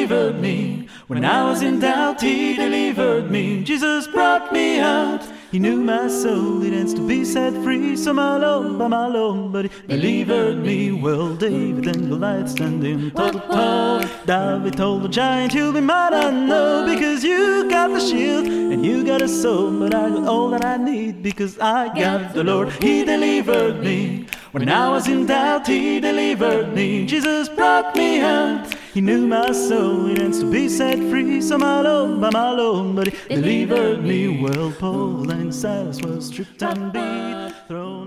delivered me. When I was in doubt, He delivered me. Jesus brought me out. He knew my soul, it ends to be set free. So my Lord, by my Lord, but He delivered me. Well, David and Goliath standing toe-to-toe. David told the giant, you'll be mine, I know, because you got the shield and you got a soul. But I got all that I need because I got the Lord. He delivered me. When I was in doubt, He delivered me. Jesus brought me out. He knew my soul, it ends to be set free. So my Lord, by my Lord, but He delivered me. Well, Paul and Silas were stripped and beat, thrown